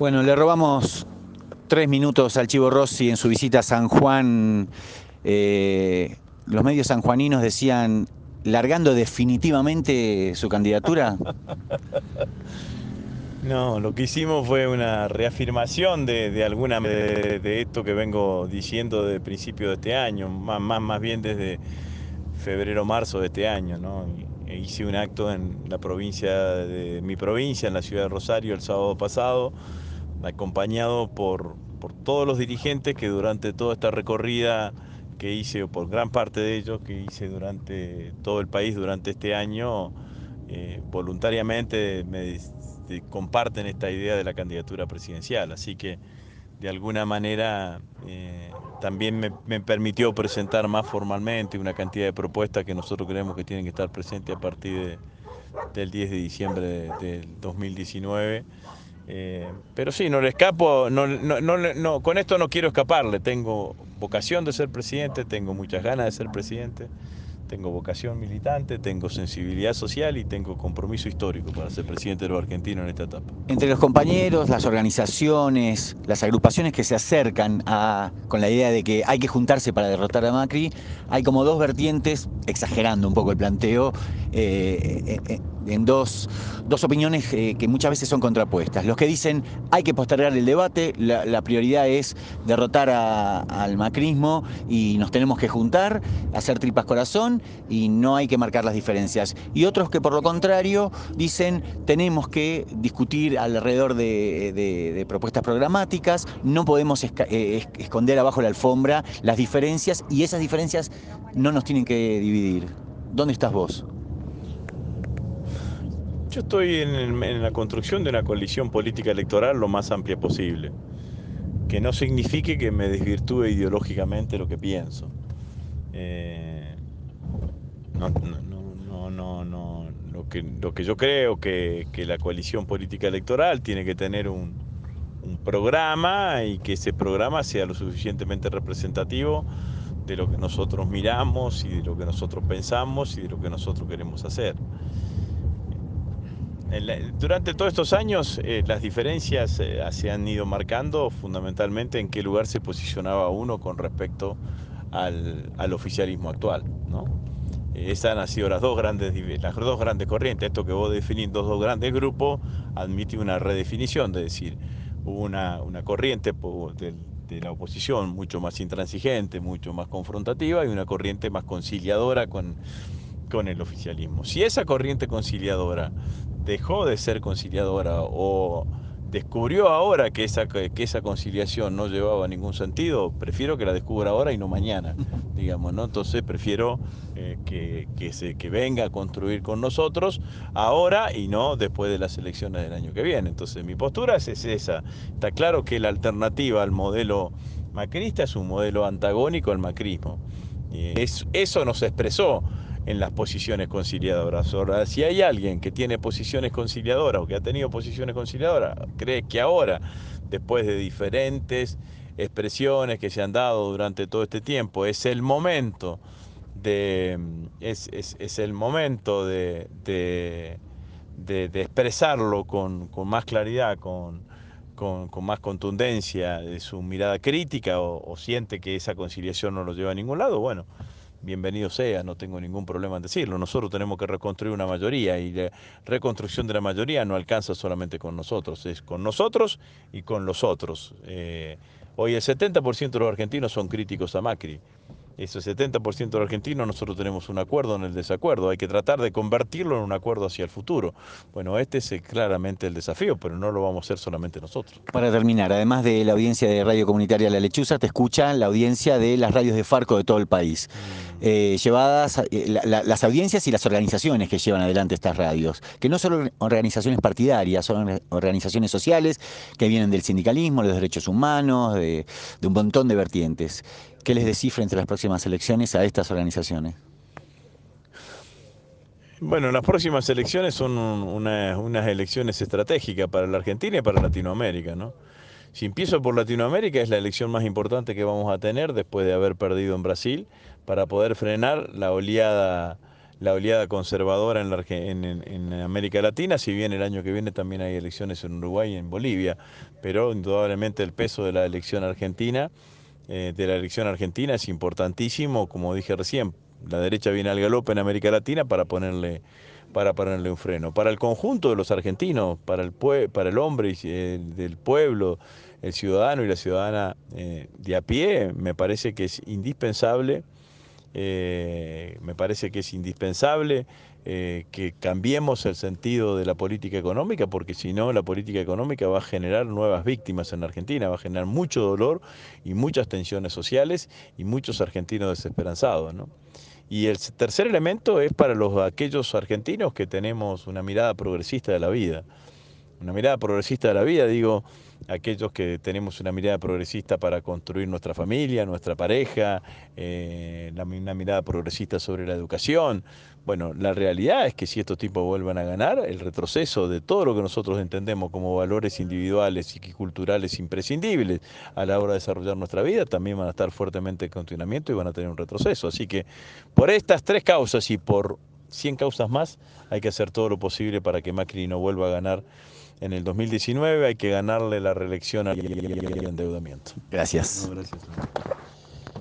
Bueno, le robamos 3 minutos al Chivo Rossi en su visita a San Juan. Los medios sanjuaninos decían, largando definitivamente su candidatura. No, lo que hicimos fue una reafirmación de esto que vengo diciendo desde principio de este año, más bien desde febrero, marzo de este año, ¿no? Hice un acto en la provincia de mi provincia, en la ciudad de Rosario, el sábado pasado, acompañado por todos los dirigentes que durante toda esta recorrida que hice, o por gran parte de ellos que hice durante todo el país durante este año, voluntariamente comparten esta idea de la candidatura presidencial. Así que de alguna manera también me permitió presentar más formalmente una cantidad de propuestas que nosotros creemos que tienen que estar presentes a partir del 10 de diciembre del 2019. Pero sí, no le escapo, con esto no quiero escaparle. Tengo vocación de ser presidente, tengo muchas ganas de ser presidente, tengo vocación militante, tengo sensibilidad social y tengo compromiso histórico para ser presidente de los argentinos en esta etapa. Entre los compañeros, las organizaciones, las agrupaciones que se acercan con la idea de que hay que juntarse para derrotar a Macri, hay como dos vertientes, exagerando un poco el planteo, en dos opiniones que muchas veces son contrapuestas. Los que dicen hay que postergar el debate, la prioridad es derrotar al macrismo y nos tenemos que juntar, hacer tripas corazón y no hay que marcar las diferencias. Y otros que por lo contrario dicen tenemos que discutir alrededor de propuestas programáticas, no podemos esconder abajo la alfombra las diferencias y esas diferencias no nos tienen que dividir. ¿Dónde estás vos? Yo estoy en la construcción de una coalición política electoral lo más amplia posible, que no signifique que me desvirtúe ideológicamente lo que pienso. No, no, no, no. Lo que yo creo que la coalición política electoral tiene que tener un programa y que ese programa sea lo suficientemente representativo de lo que nosotros miramos y de lo que nosotros pensamos y de lo que nosotros queremos hacer. Durante todos estos años las diferencias se han ido marcando fundamentalmente en qué lugar se posicionaba uno con respecto al oficialismo actual, ¿no? Esas han sido las dos grandes corrientes. Esto que vos definís dos grandes grupos admite una redefinición, de decir, hubo una corriente de la oposición mucho más intransigente, mucho más confrontativa y una corriente más conciliadora con el oficialismo. Si esa corriente conciliadora dejó de ser conciliadora o descubrió ahora que esa conciliación no llevaba ningún sentido, prefiero que la descubra ahora y no mañana, digamos, ¿no? Entonces prefiero que venga a construir con nosotros ahora y no después de las elecciones del año que viene. Entonces mi postura es esa. Está claro que la alternativa al modelo macrista es un modelo antagónico al macrismo. Eso nos expresó en las posiciones conciliadoras. Ahora, si hay alguien que tiene posiciones conciliadoras o que ha tenido posiciones conciliadoras, cree que ahora, después de diferentes expresiones que se han dado durante todo este tiempo, es el momento es el momento de expresarlo con más claridad, con más contundencia de su mirada crítica o siente que esa conciliación no lo lleva a ningún lado, bueno, bienvenido sea, no tengo ningún problema en decirlo. Nosotros tenemos que reconstruir una mayoría y la reconstrucción de la mayoría no alcanza solamente con nosotros, es con nosotros y con los otros. Hoy el 70% de los argentinos son críticos a Macri. Ese 70% de los argentinos nosotros tenemos un acuerdo en el desacuerdo, hay que tratar de convertirlo en un acuerdo hacia el futuro. Bueno, este es claramente el desafío, pero no lo vamos a hacer solamente nosotros. Para terminar, además de la audiencia de Radio Comunitaria La Lechuza, te escucha la audiencia de las radios de Farco de todo el país. Las audiencias y las organizaciones que llevan adelante estas radios, que no son organizaciones partidarias, son organizaciones sociales que vienen del sindicalismo, de los derechos humanos, de un montón de vertientes. ¿Qué les descifra entre las próximas elecciones a estas organizaciones? Bueno, las próximas elecciones son unas elecciones estratégicas para la Argentina y para Latinoamérica, ¿no? Si empiezo por Latinoamérica, es la elección más importante que vamos a tener después de haber perdido en Brasil, para poder frenar la oleada la oleada conservadora en América Latina, si bien el año que viene también hay elecciones en Uruguay y en Bolivia, pero indudablemente el peso de la elección argentina, es importantísimo, como dije recién. La derecha viene al galope en América Latina para ponerle un freno. Para el conjunto de los argentinos, para el hombre del pueblo, el ciudadano y la ciudadana de a pie, me parece que es indispensable que cambiemos el sentido de la política económica, porque si no, la política económica va a generar nuevas víctimas en la Argentina, va a generar mucho dolor y muchas tensiones sociales y muchos argentinos desesperanzados, ¿no? Y el tercer elemento es para aquellos argentinos que tenemos una mirada progresista de la vida. Una mirada progresista de la vida, digo, aquellos que tenemos una mirada progresista para construir nuestra familia, nuestra pareja, una mirada progresista sobre la educación. Bueno, la realidad es que si estos tipos vuelvan a ganar, el retroceso de todo lo que nosotros entendemos como valores individuales y culturales imprescindibles a la hora de desarrollar nuestra vida, también van a estar fuertemente en continuamiento y van a tener un retroceso. Así que por estas tres causas y por 100 causas más, hay que hacer todo lo posible para que Macri no vuelva a ganar en el 2019, hay que ganarle la reelección al endeudamiento. Gracias. No, gracias.